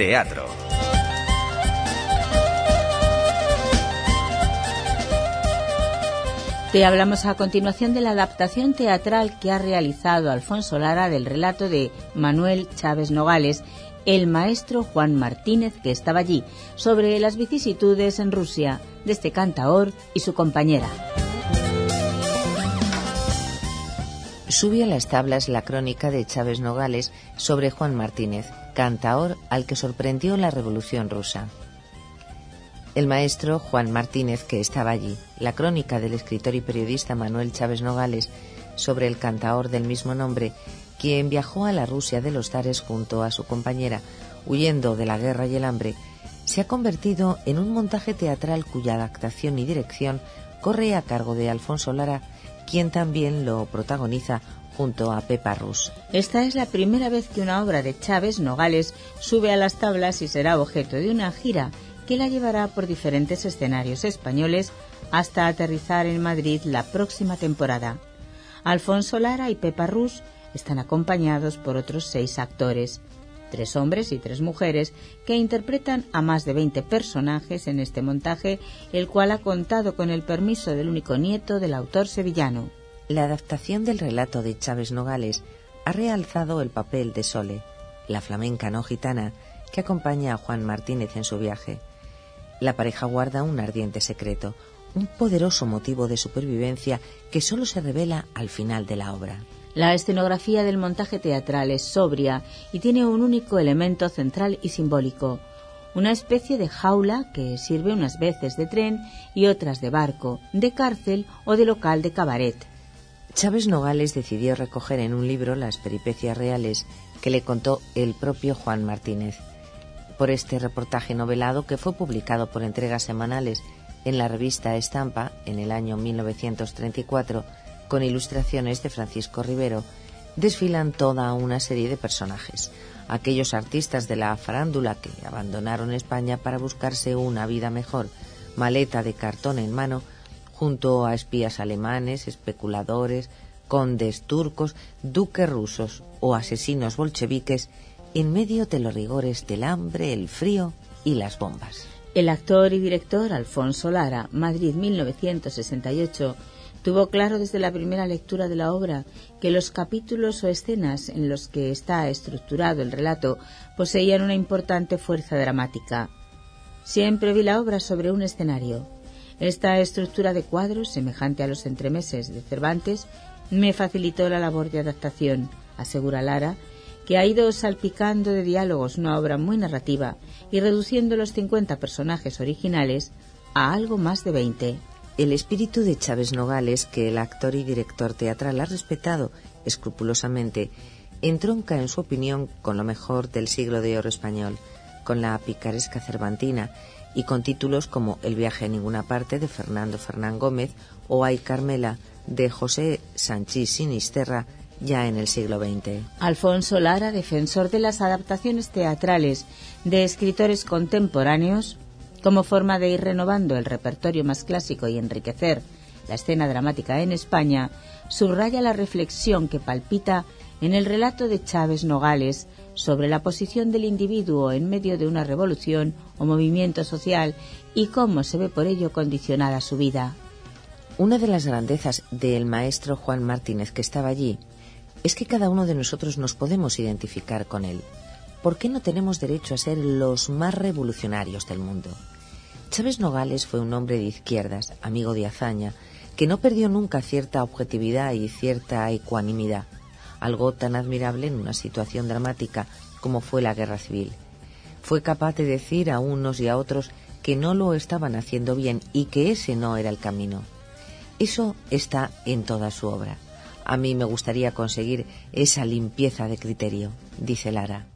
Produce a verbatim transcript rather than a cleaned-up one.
teatro. Te hablamos a continuación de la adaptación teatral que ha realizado Alfonso Lara del relato de Manuel Chaves Nogales, el maestro Juan Martínez, que estaba allí, sobre las vicisitudes en Rusia de este cantaor y su compañera. Sube a las tablas la crónica de Chaves Nogales sobre Juan Martínez, cantaor al que sorprendió la Revolución Rusa. El maestro Juan Martínez, que estaba allí, la crónica del escritor y periodista Manuel Chaves Nogales sobre el cantaor del mismo nombre, quien viajó a la Rusia de los zares junto a su compañera, huyendo de la guerra y el hambre, se ha convertido en un montaje teatral cuya adaptación y dirección corre a cargo de Alfonso Lara, quien también lo protagoniza junto a Pepa Rus. Esta es la primera vez que una obra de Chaves Nogales sube a las tablas y será objeto de una gira que la llevará por diferentes escenarios españoles hasta aterrizar en Madrid la próxima temporada. Alfonso Lara y Pepa Rus están acompañados por otros seis actores, tres hombres y tres mujeres, que interpretan a más de veinte personajes en este montaje, el cual ha contado con el permiso del único nieto del autor sevillano. La adaptación del relato de Chaves Nogales ha realzado el papel de Sole, la flamenca no gitana, que acompaña a Juan Martínez en su viaje. La pareja guarda un ardiente secreto, un poderoso motivo de supervivencia que solo se revela al final de la obra. La escenografía del montaje teatral es sobria y tiene un único elemento central y simbólico, una especie de jaula que sirve unas veces de tren y otras de barco, de cárcel o de local de cabaret. Chaves Nogales decidió recoger en un libro las peripecias reales que le contó el propio Juan Martínez. Por este reportaje novelado, que fue publicado por entregas semanales en la revista Estampa en el año mil novecientos treinta y cuatro, con ilustraciones de Francisco Rivero, desfilan toda una serie de personajes, aquellos artistas de la farándula que abandonaron España para buscarse una vida mejor, maleta de cartón en mano, junto a espías alemanes, especuladores, condes turcos, duques rusos o asesinos bolcheviques, en medio de los rigores del hambre, el frío y las bombas. El actor y director Alfonso Lara, Madrid mil novecientos sesenta y ocho, tuvo claro desde la primera lectura de la obra que los capítulos o escenas en los que está estructurado el relato poseían una importante fuerza dramática. Siempre vi la obra sobre un escenario. Esta estructura de cuadros, semejante a los entremeses de Cervantes, me facilitó la labor de adaptación, asegura Lara, que ha ido salpicando de diálogos una obra muy narrativa y reduciendo los cincuenta personajes originales a algo más de veinte. El espíritu de Chaves Nogales, que el actor y director teatral ha respetado escrupulosamente, entronca en su opinión con lo mejor del siglo de oro español, con la picaresca cervantina y con títulos como El viaje a ninguna parte de Fernando Fernán Gómez o Ay Carmela de José Sanchís Sinisterra, ya en el siglo veinte. Alfonso Lara, defensor de las adaptaciones teatrales de escritores contemporáneos, como forma de ir renovando el repertorio más clásico y enriquecer la escena dramática en España, subraya la reflexión que palpita en el relato de Chaves Nogales sobre la posición del individuo en medio de una revolución o movimiento social y cómo se ve por ello condicionada su vida. Una de las grandezas del maestro Juan Martínez, que estaba allí, es que cada uno de nosotros nos podemos identificar con él. ¿Por qué no tenemos derecho a ser los más revolucionarios del mundo? Chaves Nogales fue un hombre de izquierdas, amigo de hazaña, que no perdió nunca cierta objetividad y cierta ecuanimidad, algo tan admirable en una situación dramática como fue la guerra civil. Fue capaz de decir a unos y a otros que no lo estaban haciendo bien y que ese no era el camino. Eso está en toda su obra. A mí me gustaría conseguir esa limpieza de criterio, dice Lara.